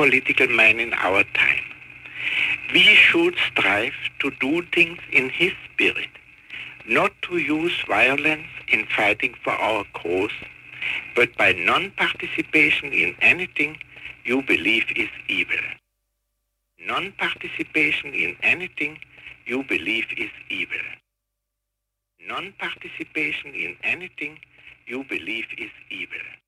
political man in our time. We should strive to do things in his spirit, not to use violence in fighting for our cause, but by non-participation in anything you believe is evil. Non-participation in anything you believe is evil. Non-participation in anything you believe is evil.